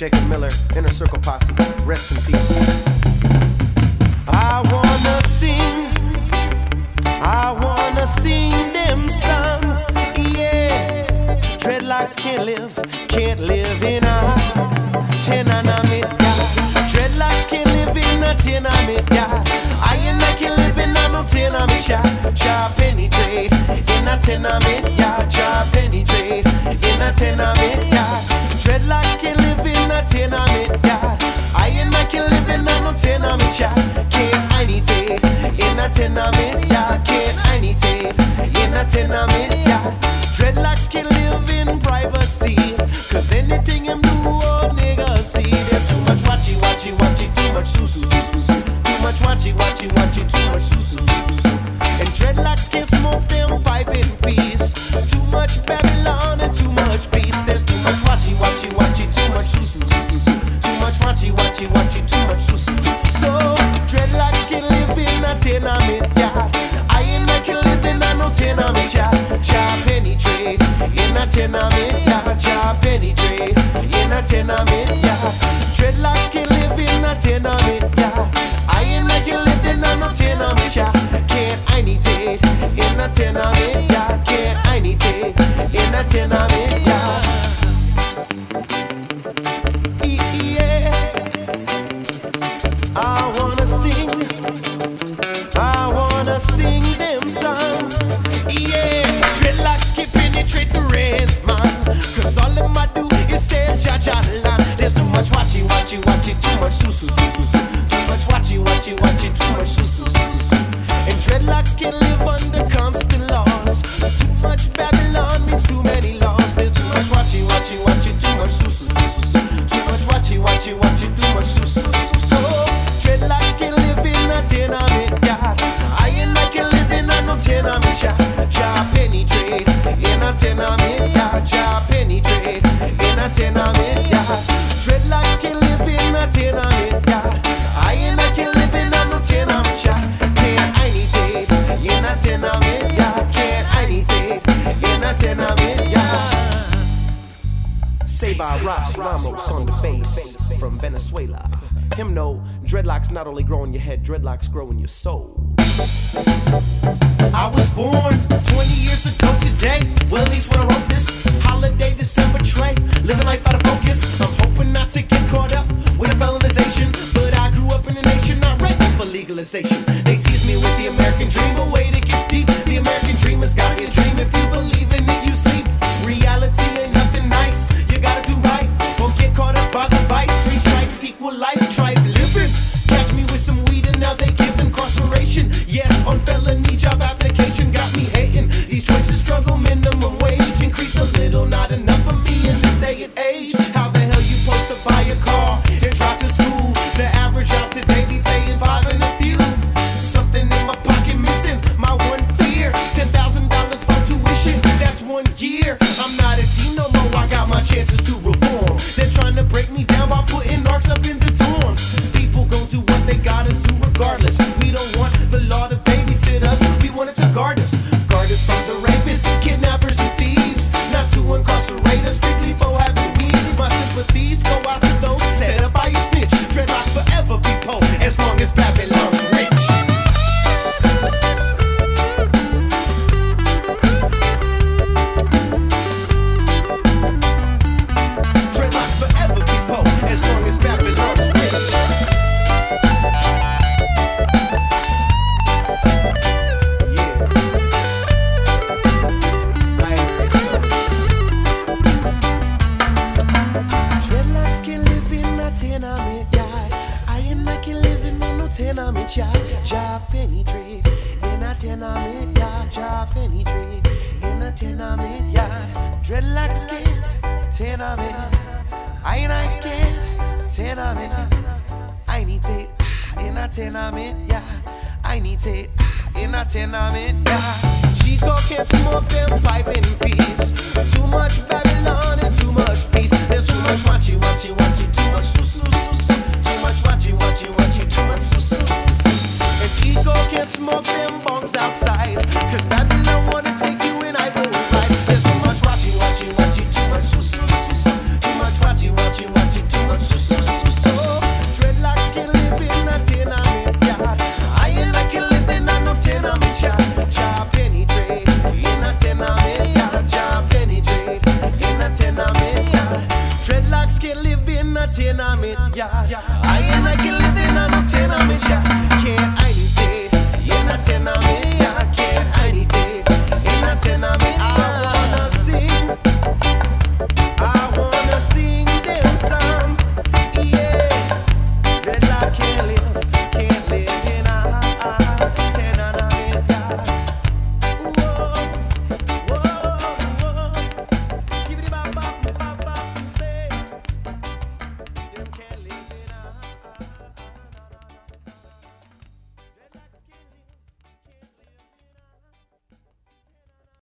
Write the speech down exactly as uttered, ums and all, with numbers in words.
Jacob Miller, Inner Circle Posse, rest in peace. I wanna sing, I wanna sing them song, yeah. Dreadlocks can't live, can't live in a tenement, yeah. Dreadlocks can't live in a tenement, yeah. I and I can live in a no tenement, yeah. Job penetrate in a tenement, yeah. Job penetrate in a tenement, yeah. Dreadlocks can live in a tenement, yeah. I and I can live in a no tenement, yeah. Can't I need it in a tenement, yeah. Can't I need it in a tenement, yeah. Dreadlocks can live in privacy, cause anything him do, oh nigga see. There's too much watchy, watchy, watchy, too much su su su su su. Too much watchy, watchy, watchy, too much su su su su su. And dreadlocks can't smoke them pipe in peace. Too much Babylon and too much peace. There's too much watchy, watchy, watchy, too much su su su su su. Too much watchy, watchy, watchy, too much su su su. So dreadlocks can live in a tenement, yeah. I and I can live in a no tenement, yeah. Job penetrate in a tenement, yeah. Job penetrate in a tenement, yeah. Dreadlocks can live in a tenement, yeah. I and I can live in a no tenement, yeah. Can't I need it in a tenement, yeah. Can't I need it in a tenement, yeah. Yeah. I wanna sing, I wanna sing them song. Yeah, dreadlocks can penetrate the reds, man. Cause all them I do is say Jaja land. There's too much watchy, watchy, watchy, too much su su su su su. Too much watchy, watchy, watchy, too much su su su su su. And dreadlocks can live under constant laws. Too much Babylon means too many laws. There's too much watchy, watchy, watchy, too much su su su su su. Too much watchy, watchy, watchy, too much su su su su. So dreadlocks can live in a tenement, yeah. I and I can live in a no tenement, yeah. Job penetrate in a tenement, yeah. Job penetrate in a tenement, yeah. Dreadlocks can live in a tenement, yeah. I and I can live in a no tenement, yeah. Can't I need it in a tenement, yeah. Can't I need it in a tenement, yeah. Say by Ross Ramos on the bass from Venezuela. Him know dreadlocks not only grow in your head, dreadlocks grow in your soul. I was born twenty years ago today. Well, at least when I wrote this holiday, December tray. Living life out of focus. I'm hoping not to get caught up with a felonization. But I grew up in a nation not ready for legalization. They tease me with the American dream, but wait, it gets deep. The American dream has got to be a dream. If you believe in it, you sleep. Reality ain't nothing nice. You gotta do right. Don't get caught up by the vice. Three strikes equal life. Try living. Catch me with some weed and now they give incarceration. Yes, on felony job application. Got me hating. These choices struggle minimum wage. Increase a little, not enough for me in this day and age. How the hell you supposed to buy a car and drive to school? The average out today be paying five and a few. Something in my pocket missing. My one fear. Ten thousand dollars for tuition. That's one year. I'm not a teen no more. I got my chances to reform. They're trying to break me down by putting narcs up in the dorms. People gon' do what they gotta do regardless. We don't want the law to babysit us. We want it to guard us. Guard us from the rapists, kidnappers, and thieves. Not to incarcerate us strictly for having weed. My sympathies go out to those set up by your snitch. Dreadlocks forever be poor as long as Babylon's rich. Dreadlocks forever be poor as long as Babylon's rich. Tenement, yeah, job penetrate in a tenement, yeah, job penetrate in a tenement, yeah. Dreadlocks can tenement, I and I can tenement, I need it in a tenement, yeah, I need it in a tenement, yeah. Chico can't smoke them pipe in peace. Too much Babylon and too much peace. There's too much watchy, watchy, watchy, too much su su su su. Too much watchy, watchy, watchy, too much su su su su. And Chico can't smoke them bongs outside.